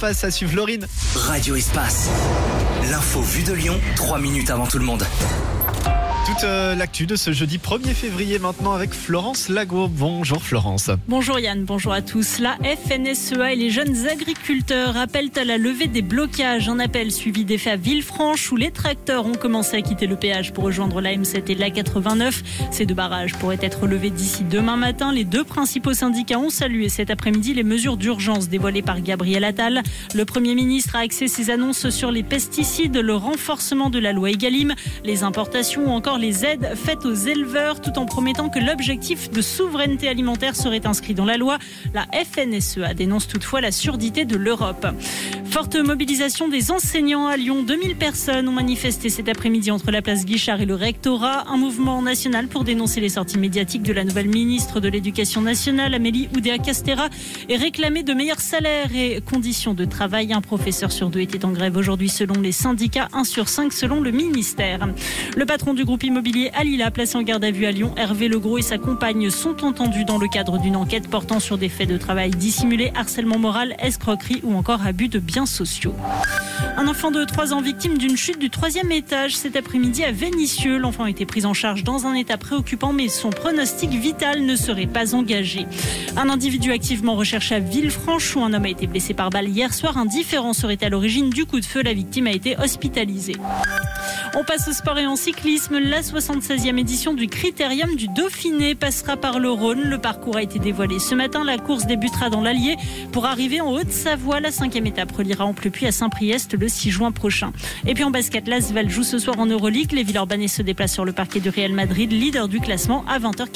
Espace à suivre. Laurine. Radio Espace. L'info vue de Lyon, 3 minutes avant tout le monde. Toute l'actu de ce jeudi 1er février maintenant avec Florence Lago. Bonjour Florence. Bonjour Yann, bonjour à tous. La FNSEA et les jeunes agriculteurs appellent à la levée des blocages. Un appel suivi des faits à Villefranche où les tracteurs ont commencé à quitter le péage pour rejoindre la M7 et la 89. Ces deux barrages pourraient être levés d'ici demain matin. Les deux principaux syndicats ont salué cet après-midi les mesures d'urgence dévoilées par Gabriel Attal. Le Premier ministre a axé ses annonces sur les pesticides, le renforcement de la loi Egalim, les importations ou encore les aides faites aux éleveurs, tout en promettant que l'objectif de souveraineté alimentaire serait inscrit dans la loi. La FNSEA dénonce toutefois la surdité de l'Europe. Forte mobilisation des enseignants à Lyon. 2000 personnes ont manifesté cet après-midi entre la place Guichard et le rectorat. Un mouvement national pour dénoncer les sorties médiatiques de la nouvelle ministre de l'Éducation nationale, Amélie Oudéa-Castéra, et réclamer de meilleurs salaires et conditions de travail. Un professeur sur deux était en grève aujourd'hui selon les syndicats, 1 sur 5 selon le ministère. Le patron du groupe immobilier Alila, placé en garde à vue à Lyon, Hervé Legros, et sa compagne sont entendus dans le cadre d'une enquête portant sur des faits de travail dissimulé, harcèlement moral, escroquerie ou encore abus de biens sociaux. Un enfant de 3 ans victime d'une chute du 3e étage cet après-midi à Vénissieux. L'enfant a été pris en charge dans un état préoccupant, mais son pronostic vital ne serait pas engagé. Un individu activement recherché à Villefranche où un homme a été blessé par balle hier soir. Un différend serait à l'origine du coup de feu. La victime a été hospitalisée. On passe au sport et en cyclisme. La 76e édition du Critérium du Dauphiné passera par le Rhône. Le parcours a été dévoilé ce matin. La course débutera dans l'Allier pour arriver en Haute-Savoie. La 5e étape reliera Amplepuis à Saint-Priest le 6 juin prochain. Et puis en basket, l'Asvel joue ce soir en Euroleague. Les Villeurbanais se déplacent sur le parquet du Real Madrid, leader du classement à 20h40.